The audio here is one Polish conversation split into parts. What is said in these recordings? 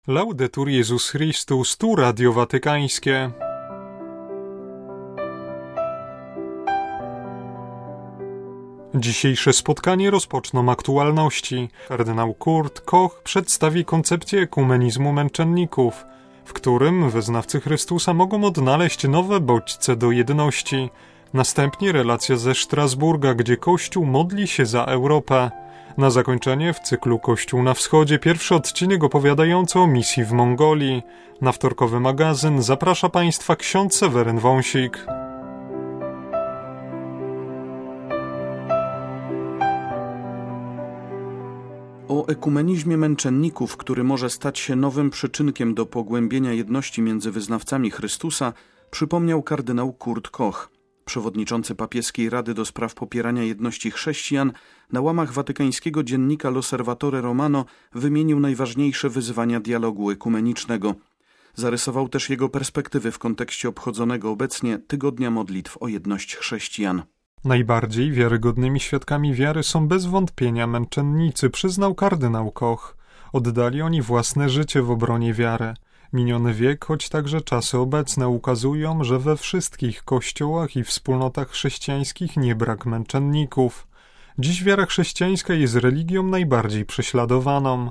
Laudetur Jezus Chrystus, tu Radio Watykańskie. Dzisiejsze spotkanie rozpoczną aktualności. Kardynał Kurt Koch przedstawi koncepcję ekumenizmu męczenników, w którym wyznawcy Chrystusa mogą odnaleźć nowe bodźce do jedności. Następnie relacja ze Strasburga, gdzie Kościół modli się za Europę. Na zakończenie w cyklu Kościół na Wschodzie pierwszy odcinek opowiadający o misji w Mongolii. Na wtorkowy magazyn zaprasza Państwa ksiądz Seweryn Wąsik. O ekumenizmie męczenników, który może stać się nowym przyczynkiem do pogłębienia jedności między wyznawcami Chrystusa, przypomniał kardynał Kurt Koch. Przewodniczący Papieskiej Rady do Spraw Popierania Jedności Chrześcijan na łamach watykańskiego dziennika L'Osservatore Romano wymienił najważniejsze wyzwania dialogu ekumenicznego. Zarysował też jego perspektywy w kontekście obchodzonego obecnie Tygodnia Modlitw o Jedność Chrześcijan. Najbardziej wiarygodnymi świadkami wiary są bez wątpienia męczennicy, przyznał kardynał Koch. Oddali oni własne życie w obronie wiary. Miniony wiek, choć także czasy obecne ukazują, że we wszystkich kościołach i wspólnotach chrześcijańskich nie brak męczenników. Dziś wiara chrześcijańska jest religią najbardziej prześladowaną.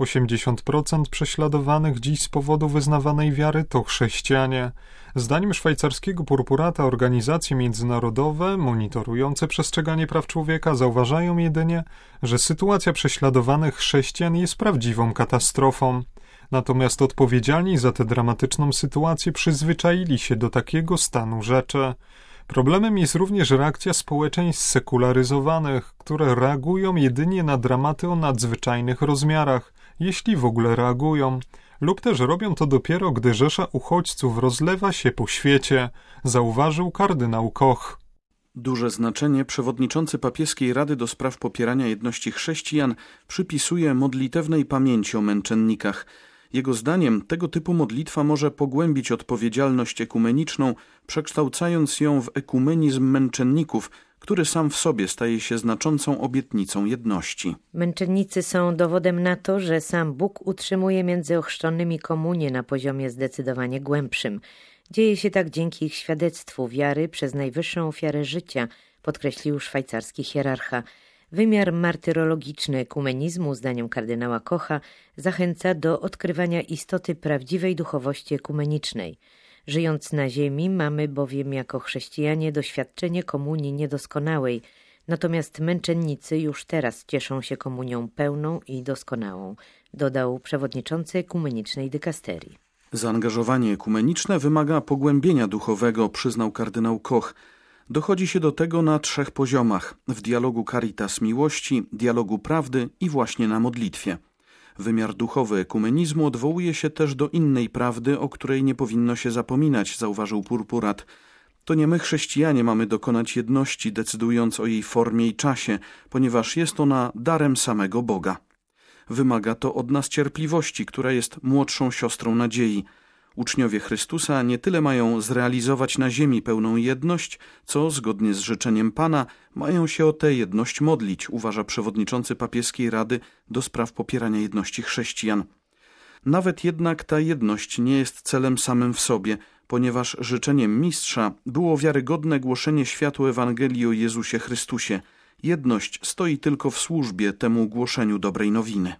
80% prześladowanych dziś z powodu wyznawanej wiary to chrześcijanie. Zdaniem szwajcarskiego purpurata organizacje międzynarodowe monitorujące przestrzeganie praw człowieka zauważają jedynie, że sytuacja prześladowanych chrześcijan jest prawdziwą katastrofą. Natomiast odpowiedzialni za tę dramatyczną sytuację przyzwyczaili się do takiego stanu rzeczy. Problemem jest również reakcja społeczeństw sekularyzowanych, które reagują jedynie na dramaty o nadzwyczajnych rozmiarach, jeśli w ogóle reagują, lub też robią to dopiero, gdy rzesza uchodźców rozlewa się po świecie, zauważył kardynał Koch. Duże znaczenie przewodniczący Papieskiej Rady do Spraw Popierania Jedności Chrześcijan przypisuje modlitewnej pamięci o męczennikach. Jego zdaniem tego typu modlitwa może pogłębić odpowiedzialność ekumeniczną, przekształcając ją w ekumenizm męczenników, który sam w sobie staje się znaczącą obietnicą jedności. Męczennicy są dowodem na to, że sam Bóg utrzymuje między ochrzczonymi komunię na poziomie zdecydowanie głębszym. Dzieje się tak dzięki ich świadectwu wiary przez najwyższą ofiarę życia, podkreślił szwajcarski hierarcha. Wymiar martyrologiczny ekumenizmu, zdaniem kardynała Kocha, zachęca do odkrywania istoty prawdziwej duchowości ekumenicznej. Żyjąc na ziemi, mamy bowiem jako chrześcijanie doświadczenie komunii niedoskonałej, natomiast męczennicy już teraz cieszą się komunią pełną i doskonałą, dodał przewodniczący ekumenicznej dykasterii. Zaangażowanie ekumeniczne wymaga pogłębienia duchowego, przyznał kardynał Koch. Dochodzi się do tego na 3 poziomach: w dialogu Caritas miłości, dialogu prawdy i właśnie na modlitwie. Wymiar duchowy ekumenizmu odwołuje się też do innej prawdy, o której nie powinno się zapominać, zauważył purpurat. To nie my chrześcijanie mamy dokonać jedności, decydując o jej formie i czasie, ponieważ jest ona darem samego Boga. Wymaga to od nas cierpliwości, która jest młodszą siostrą nadziei. Uczniowie Chrystusa nie tyle mają zrealizować na ziemi pełną jedność, co, zgodnie z życzeniem Pana, mają się o tę jedność modlić, uważa przewodniczący Papieskiej Rady do Spraw Popierania Jedności Chrześcijan. Nawet jednak ta jedność nie jest celem samym w sobie, ponieważ życzeniem Mistrza było wiarygodne głoszenie światu Ewangelii o Jezusie Chrystusie. Jedność stoi tylko w służbie temu głoszeniu dobrej nowiny.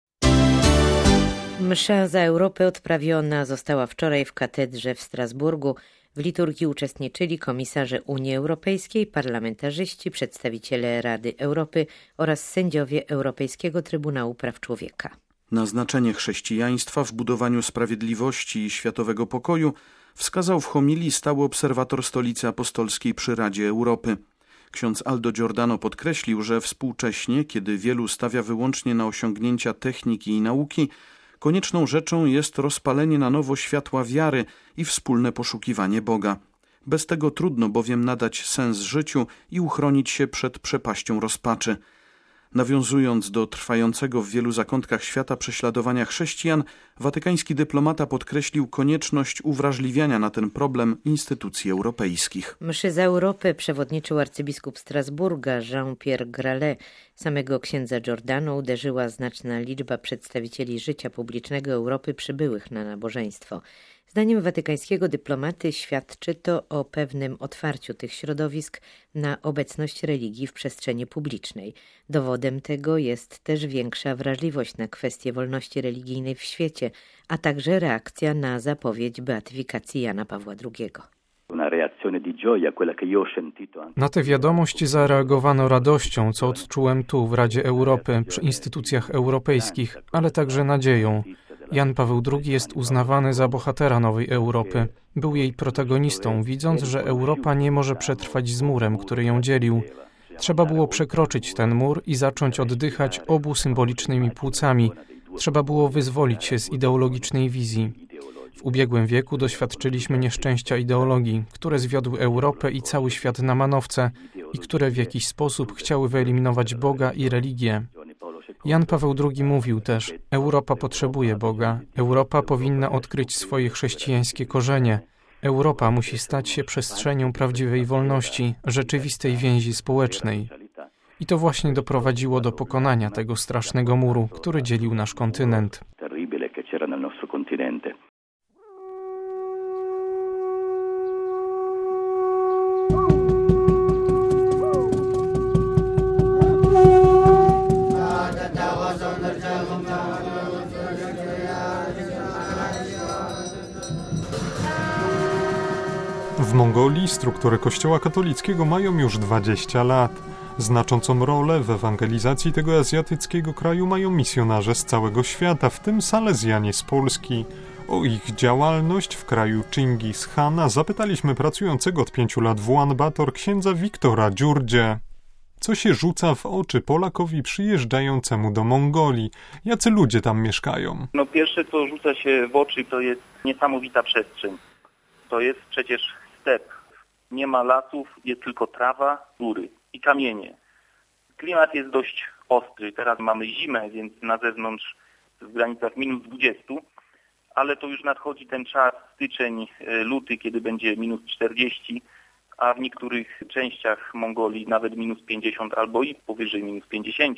Msza za Europę odprawiona została wczoraj w katedrze w Strasburgu. W liturgii uczestniczyli komisarze Unii Europejskiej, parlamentarzyści, przedstawiciele Rady Europy oraz sędziowie Europejskiego Trybunału Praw Człowieka. Na znaczenie chrześcijaństwa w budowaniu sprawiedliwości i światowego pokoju wskazał w homilii stały obserwator Stolicy Apostolskiej przy Radzie Europy. Ksiądz Aldo Giordano podkreślił, że współcześnie, kiedy wielu stawia wyłącznie na osiągnięcia techniki i nauki, konieczną rzeczą jest rozpalenie na nowo światła wiary i wspólne poszukiwanie Boga. Bez tego trudno bowiem nadać sens życiu i uchronić się przed przepaścią rozpaczy. Nawiązując do trwającego w wielu zakątkach świata prześladowania chrześcijan, Watykański dyplomata podkreślił konieczność uwrażliwiania na ten problem instytucji europejskich. Mszy za Europę przewodniczył arcybiskup Strasburga Jean-Pierre Gralet. Samego księdza Giordano uderzyła znaczna liczba przedstawicieli życia publicznego Europy przybyłych na nabożeństwo. Zdaniem watykańskiego dyplomaty świadczy to o pewnym otwarciu tych środowisk na obecność religii w przestrzeni publicznej. Dowodem tego jest też większa wrażliwość na kwestie wolności religijnej w świecie, a także reakcja na zapowiedź beatyfikacji Jana Pawła II. Na tę wiadomość zareagowano radością, co odczułem tu w Radzie Europy, przy instytucjach europejskich, ale także nadzieją. Jan Paweł II jest uznawany za bohatera nowej Europy. Był jej protagonistą, widząc, że Europa nie może przetrwać z murem, który ją dzielił. Trzeba było przekroczyć ten mur i zacząć oddychać obu symbolicznymi płucami. Trzeba było wyzwolić się z ideologicznej wizji. W ubiegłym wieku doświadczyliśmy nieszczęścia ideologii, które zwiodły Europę i cały świat na manowce i które w jakiś sposób chciały wyeliminować Boga i religię. Jan Paweł II mówił też: Europa potrzebuje Boga, Europa powinna odkryć swoje chrześcijańskie korzenie. Europa musi stać się przestrzenią prawdziwej wolności, rzeczywistej więzi społecznej. I to właśnie doprowadziło do pokonania tego strasznego muru, który dzielił nasz kontynent. W Mongolii struktury kościoła katolickiego mają już 20 lat. Znaczącą rolę w ewangelizacji tego azjatyckiego kraju mają misjonarze z całego świata, w tym Salezjanie z Polski. O ich działalność w kraju Chingis Khana zapytaliśmy pracującego od 5 lat w Ulaanbaatar księdza Wiktora Dziurdzie. Co się rzuca w oczy Polakowi przyjeżdżającemu do Mongolii? Jacy ludzie tam mieszkają? Pierwsze, co rzuca się w oczy, to jest niesamowita przestrzeń. To jest przecież step. Nie ma lasów, jest tylko trawa, góry i kamienie. Klimat jest dość ostry. Teraz mamy zimę, więc na zewnątrz w granicach -20, ale to już nadchodzi ten czas, styczeń, luty, kiedy będzie -40, a w niektórych częściach Mongolii nawet -50 albo i powyżej -50.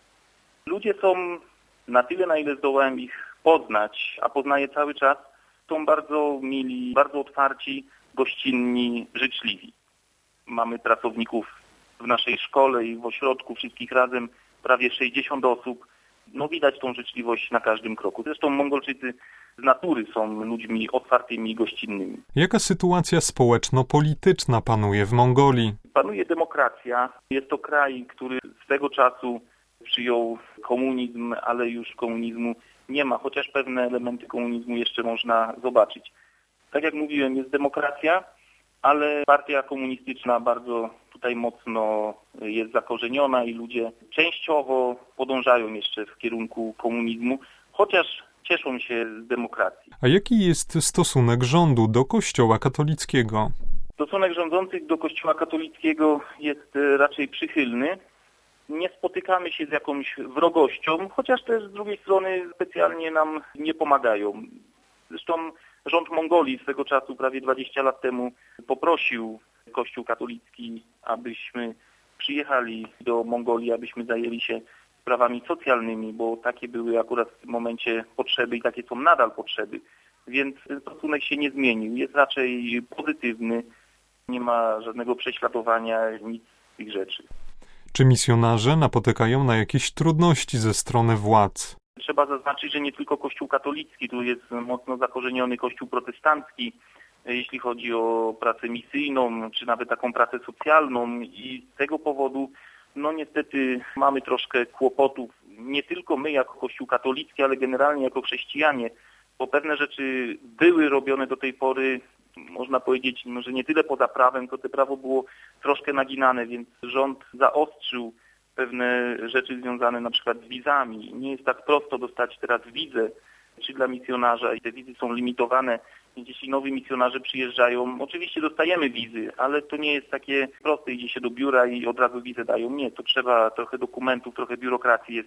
Ludzie są na tyle, na ile zdołałem ich poznać, a poznaję cały czas, są bardzo mili, bardzo otwarci, gościnni, życzliwi. Mamy pracowników w naszej szkole i w ośrodku, wszystkich razem prawie 60 osób. Widać tą życzliwość na każdym kroku. Zresztą Mongolczycy z natury są ludźmi otwartymi i gościnnymi. Jaka sytuacja społeczno-polityczna panuje w Mongolii? Panuje demokracja. Jest to kraj, który swego czasu przyjął komunizm, ale już komunizmu nie ma, chociaż pewne elementy komunizmu jeszcze można zobaczyć. Tak jak mówiłem, jest demokracja, ale partia komunistyczna bardzo tutaj mocno jest zakorzeniona i ludzie częściowo podążają jeszcze w kierunku komunizmu, chociaż cieszą się z demokracji. A jaki jest stosunek rządu do Kościoła katolickiego? Stosunek rządzących do Kościoła katolickiego jest raczej przychylny. Nie spotykamy się z jakąś wrogością, chociaż też z drugiej strony specjalnie nam nie pomagają. Zresztą rząd Mongolii swego czasu, prawie 20 lat temu, poprosił Kościół katolicki, abyśmy przyjechali do Mongolii, abyśmy zajęli się sprawami socjalnymi, bo takie były akurat w tym momencie potrzeby i takie są nadal potrzeby. Więc ten stosunek się nie zmienił. Jest raczej pozytywny, nie ma żadnego prześladowania, nic z tych rzeczy. Czy misjonarze napotykają na jakieś trudności ze strony władz? Trzeba zaznaczyć, że nie tylko Kościół katolicki, tu jest mocno zakorzeniony Kościół protestancki, jeśli chodzi o pracę misyjną, czy nawet taką pracę socjalną i z tego powodu niestety mamy troszkę kłopotów, nie tylko my jako Kościół katolicki, ale generalnie jako chrześcijanie, bo pewne rzeczy były robione do tej pory, można powiedzieć, że nie tyle poza prawem, to prawo było troszkę naginane, więc rząd zaostrzył pewne rzeczy związane na przykład z wizami. Nie jest tak prosto dostać teraz wizę, czy dla misjonarza i te wizy są limitowane, więc jeśli nowi misjonarze przyjeżdżają, oczywiście dostajemy wizy, ale to nie jest takie proste, idzie się do biura i od razu wizę dają. Nie, to trzeba trochę dokumentów, trochę biurokracji jest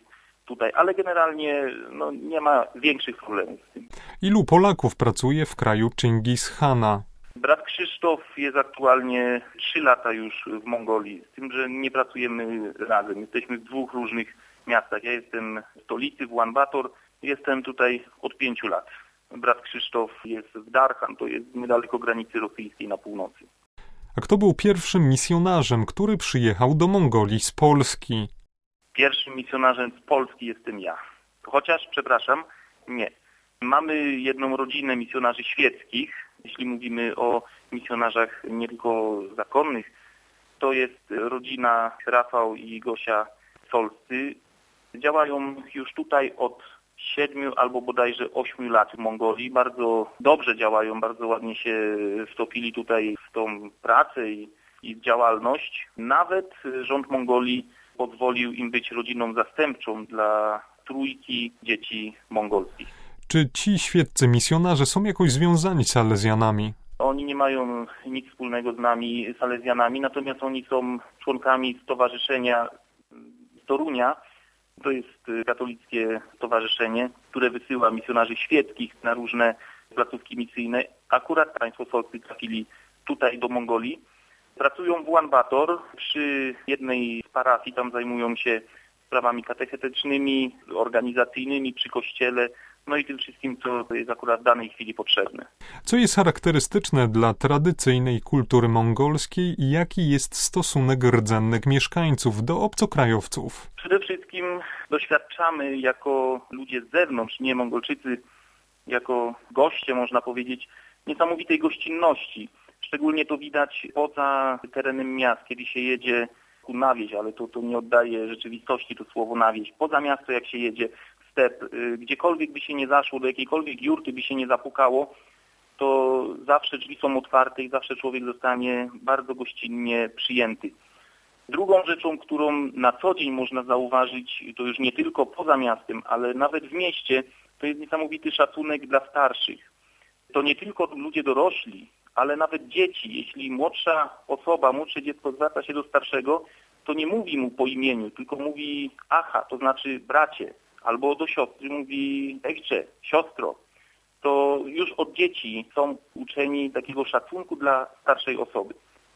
tutaj, ale generalnie nie ma większych problemów z tym. Ilu Polaków pracuje w kraju Chingis Khana? Brat Krzysztof jest aktualnie 3 lata już w Mongolii, z tym, że nie pracujemy razem. Jesteśmy w 2 różnych miastach. Ja jestem w stolicy, w Ulaanbaatar, jestem tutaj od 5 lat. Brat Krzysztof jest w Darhan, to jest niedaleko granicy rosyjskiej na północy. A kto był pierwszym misjonarzem, który przyjechał do Mongolii z Polski? Pierwszym misjonarzem z Polski jestem ja. Chociaż, przepraszam, nie. Mamy jedną rodzinę misjonarzy świeckich. Jeśli mówimy o misjonarzach nie tylko zakonnych, to jest rodzina Rafał i Gosia Solscy. Działają już tutaj od 7 albo bodajże 8 lat w Mongolii. Bardzo dobrze działają, bardzo ładnie się wtopili tutaj w tą pracę i działalność. Nawet rząd Mongolii pozwolił im być rodziną zastępczą dla 3 dzieci mongolskich. Czy ci świeccy misjonarze są jakoś związani z Salezjanami? Oni nie mają nic wspólnego z nami, Salezjanami, natomiast oni są członkami stowarzyszenia z Torunia. To jest katolickie stowarzyszenie, które wysyła misjonarzy świeckich na różne placówki misyjne. Akurat państwo Solscy trafili tutaj do Mongolii. Pracują w Ulaanbaatar przy jednej z parafii, tam zajmują się sprawami katechetycznymi, organizacyjnymi przy kościele, no i tym wszystkim, co jest akurat w danej chwili potrzebne. Co jest charakterystyczne dla tradycyjnej kultury mongolskiej i jaki jest stosunek rdzennych mieszkańców do obcokrajowców? Przede wszystkim doświadczamy jako ludzie z zewnątrz, nie Mongolczycy, jako goście, można powiedzieć, niesamowitej gościnności. Szczególnie to widać poza terenem miast, kiedy się jedzie na wieś, ale to nie oddaje rzeczywistości to słowo na wieś. Poza miasto, jak się jedzie w step, gdziekolwiek by się nie zaszło, do jakiejkolwiek jurty by się nie zapukało, to zawsze drzwi są otwarte i zawsze człowiek zostanie bardzo gościnnie przyjęty. Drugą rzeczą, którą na co dzień można zauważyć, to już nie tylko poza miastem, ale nawet w mieście, to jest niesamowity szacunek dla starszych. To nie tylko ludzie dorośli, ale nawet dzieci. Jeśli młodsze dziecko zwraca się do starszego, to nie mówi mu po imieniu, tylko mówi aha, to znaczy bracie, albo do siostry mówi ejcze, siostro. To już od dzieci są uczeni takiego szacunku dla starszej osoby.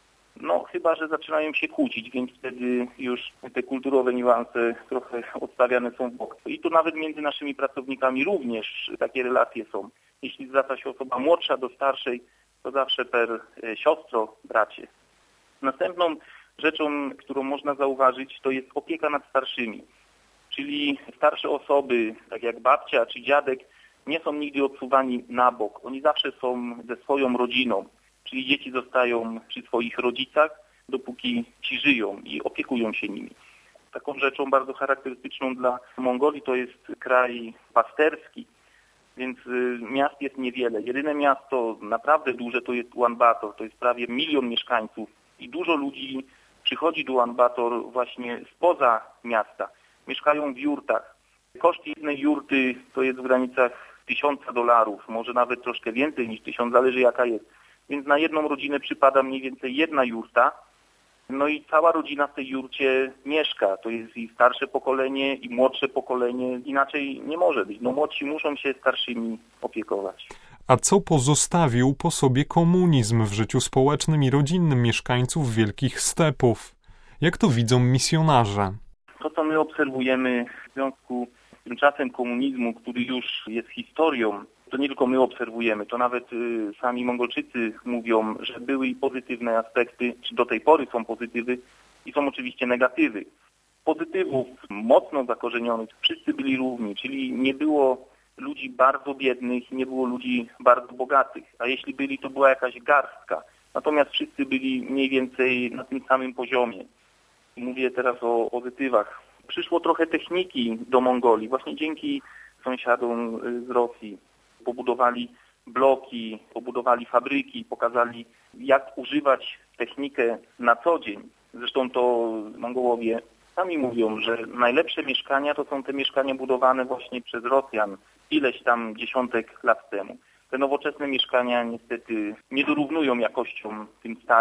No chyba że zaczynają się kłócić, więc wtedy już te kulturowe niuanse trochę odstawiane są w bok. I tu nawet między naszymi pracownikami również takie relacje są. Jeśli zwraca się osoba młodsza do starszej, to zawsze per siostro, bracie. Następną rzeczą, którą można zauważyć, to jest opieka nad starszymi. Czyli starsze osoby, tak jak babcia czy dziadek, nie są nigdy odsuwani na bok. Oni zawsze są ze swoją rodziną. Czyli dzieci zostają przy swoich rodzicach, dopóki ci żyją i opiekują się nimi. Taką rzeczą bardzo charakterystyczną dla Mongolii to jest kraj pasterski, więc miast jest niewiele. Jedyne miasto naprawdę duże to jest Ulaanbaatar, to jest prawie 1 milion mieszkańców i dużo ludzi przychodzi do Ulaanbaatar właśnie spoza miasta. Mieszkają w jurtach. Koszt jednej jurty to jest w granicach $1000, może nawet troszkę więcej niż 1000, zależy jaka jest. Więc na jedną rodzinę przypada mniej więcej 1 jurta. No i cała rodzina w tej jurcie mieszka. To jest i starsze pokolenie, i młodsze pokolenie. Inaczej nie może być. No młodsi muszą się starszymi opiekować. A co pozostawił po sobie komunizm w życiu społecznym i rodzinnym mieszkańców wielkich stepów? Jak to widzą misjonarze? To, co my obserwujemy w związku z tym czasem komunizmu, który już jest historią, to nie tylko my obserwujemy, to nawet sami Mongolczycy mówią, że były i pozytywne aspekty, czy do tej pory są pozytywy i są oczywiście negatywy. Pozytywów mocno zakorzenionych wszyscy byli równi, czyli nie było ludzi bardzo biednych, nie było ludzi bardzo bogatych, a jeśli byli, to była jakaś garstka. Natomiast wszyscy byli mniej więcej na tym samym poziomie. Mówię teraz o pozytywach. Przyszło trochę techniki do Mongolii, właśnie dzięki sąsiadom z Rosji. Pobudowali bloki, pobudowali fabryki, pokazali, jak używać technikę na co dzień. Zresztą to Mongołowie sami mówią, że najlepsze mieszkania to są te mieszkania budowane właśnie przez Rosjan ileś tam dziesiątek lat temu. Te nowoczesne mieszkania niestety nie dorównują jakością tym starym.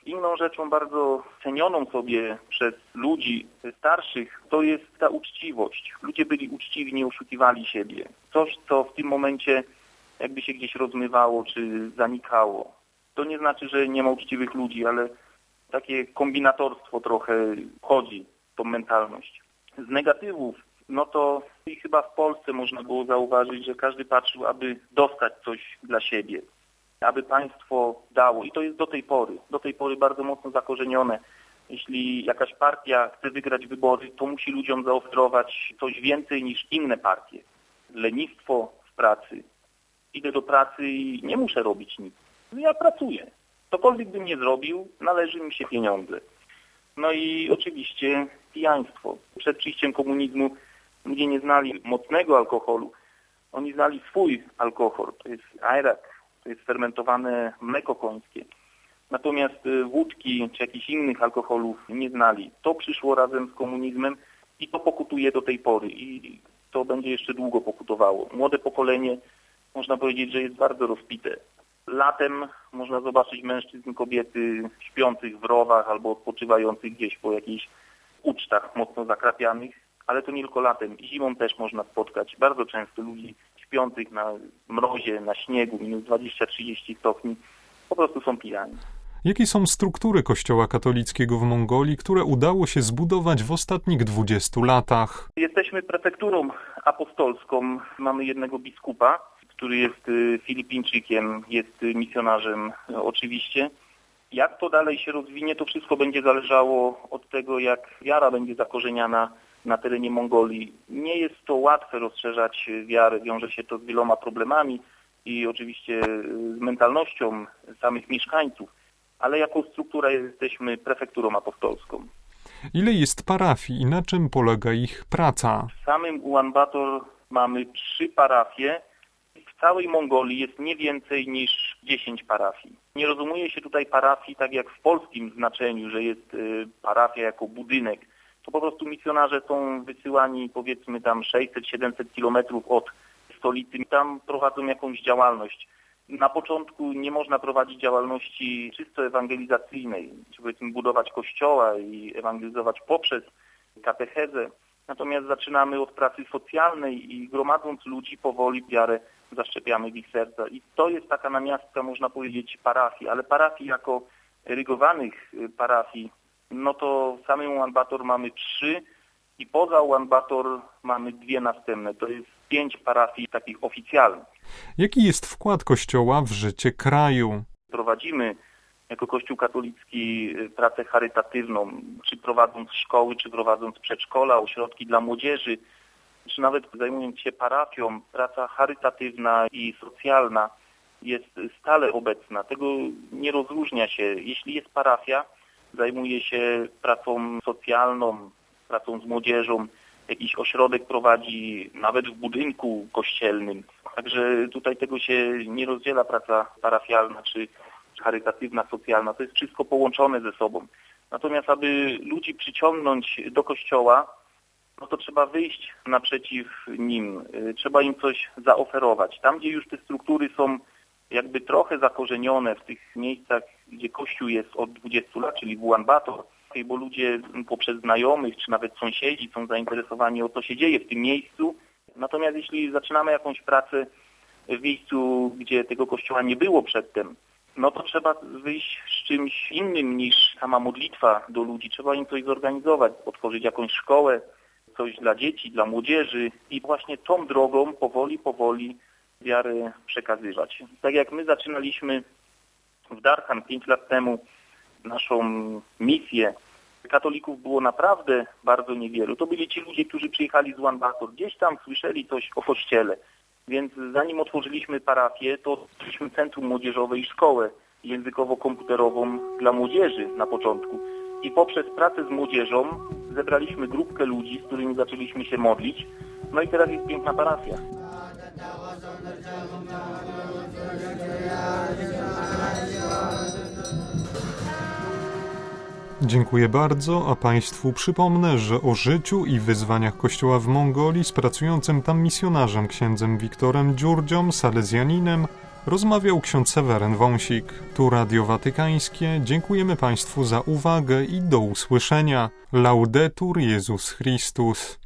Inną rzeczą bardzo cenioną sobie przez ludzi starszych to jest ta uczciwość. Ludzie byli uczciwi, nie oszukiwali siebie. Coś, co w tym momencie jakby się gdzieś rozmywało czy zanikało. To nie znaczy, że nie ma uczciwych ludzi, ale takie kombinatorstwo trochę chodzi, tą mentalność. Z negatywów, no to i chyba w Polsce można było zauważyć, że każdy patrzył, aby dostać coś dla siebie, aby państwo dało. I to jest do tej pory bardzo mocno zakorzenione. Jeśli jakaś partia chce wygrać wybory, to musi ludziom zaoferować coś więcej niż inne partie. Lenistwo w pracy. Idę do pracy i nie muszę robić nic. Ja pracuję. Cokolwiek bym nie zrobił, należy mi się pieniądze. No i oczywiście pijaństwo. Przed przyjściem komunizmu ludzie nie znali mocnego alkoholu. Oni znali swój alkohol. To jest ajrak, to jest fermentowane mleko końskie. Natomiast wódki czy jakichś innych alkoholów nie znali. To przyszło razem z komunizmem i to pokutuje do tej pory. I to będzie jeszcze długo pokutowało. Młode pokolenie, można powiedzieć, że jest bardzo rozpite. Latem można zobaczyć mężczyzn, kobiety śpiących w rowach albo odpoczywających gdzieś po jakichś ucztach mocno zakrapianych, ale to nie tylko latem. Zimą też można spotkać bardzo często ludzi śpiących na mrozie, na śniegu, minus 20-30 stopni, po prostu są pijani. Jakie są struktury Kościoła katolickiego w Mongolii, które udało się zbudować w ostatnich 20 latach? Jesteśmy prefekturą apostolską, mamy jednego biskupa, który jest Filipińczykiem, jest misjonarzem oczywiście. Jak to dalej się rozwinie, to wszystko będzie zależało od tego, jak wiara będzie zakorzeniana na terenie Mongolii. Nie jest to łatwe rozszerzać wiarę, wiąże się to z wieloma problemami i oczywiście z mentalnością samych mieszkańców, ale jako struktura jesteśmy prefekturą apostolską. Ile jest parafii i na czym polega ich praca? W samym Ulaanbaatar mamy 3 parafie. W całej Mongolii jest nie więcej niż 10 parafii. Nie rozumie się tutaj parafii tak jak w polskim znaczeniu, że jest parafia jako budynek. To po prostu misjonarze są wysyłani powiedzmy tam 600-700 kilometrów od stolicy. Tam prowadzą jakąś działalność. Na początku nie można prowadzić działalności czysto ewangelizacyjnej, czy powiedzmy budować kościoła i ewangelizować poprzez katechezę. Natomiast zaczynamy od pracy socjalnej i gromadząc ludzi powoli wiarę zaszczepiamy w ich serca. I to jest taka namiastka, można powiedzieć, parafii, ale parafii jako rygowanych parafii, no to w samym Ulaanbaatar mamy 3 i poza Ulaanbaatar mamy 2 następne. To jest 5 parafii takich oficjalnych. Jaki jest wkład Kościoła w życie kraju? Prowadzimy jako Kościół katolicki pracę charytatywną, czy prowadząc szkoły, czy prowadząc przedszkola, ośrodki dla młodzieży, czy nawet zajmując się parafią, praca charytatywna i socjalna jest stale obecna. Tego nie rozróżnia się. Jeśli jest parafia, zajmuje się pracą socjalną, pracą z młodzieżą, jakiś ośrodek prowadzi nawet w budynku kościelnym. Także tutaj tego się nie rozdziela praca parafialna czy charytatywna, socjalna. To jest wszystko połączone ze sobą. Natomiast aby ludzi przyciągnąć do kościoła, no to trzeba wyjść naprzeciw nim. Trzeba im coś zaoferować. Tam, gdzie już te struktury są jakby trochę zakorzenione w tych miejscach, gdzie Kościół jest od 20 lat, czyli w Ulaanbaatar, bo ludzie poprzez znajomych, czy nawet sąsiedzi są zainteresowani o co się dzieje w tym miejscu. Natomiast jeśli zaczynamy jakąś pracę w miejscu, gdzie tego kościoła nie było przedtem, no to trzeba wyjść z czymś innym niż sama modlitwa do ludzi. Trzeba im coś zorganizować, otworzyć jakąś szkołę, coś dla dzieci, dla młodzieży i właśnie tą drogą powoli wiarę przekazywać. Tak jak my zaczynaliśmy w Darkhan 5 lat temu naszą misję, katolików było naprawdę bardzo niewielu. To byli ci ludzie, którzy przyjechali z Ulaanbaatar. Gdzieś tam słyszeli coś o kościele. Więc zanim otworzyliśmy parafię, to otworzyliśmy centrum młodzieżowe i szkołę językowo-komputerową dla młodzieży na początku. I poprzez pracę z młodzieżą zebraliśmy grupkę ludzi, z którymi zaczęliśmy się modlić. No i teraz jest piękna parafia. Dziękuję bardzo, a Państwu przypomnę, że o życiu i wyzwaniach Kościoła w Mongolii z pracującym tam misjonarzem księdzem Wiktorem Dziurdzią, salezjaninem, Rozmawiał ksiądz Seweryn Wąsik. Tu Radio Watykańskie. Dziękujemy Państwu za uwagę i do usłyszenia. Laudetur Jezus Chrystus.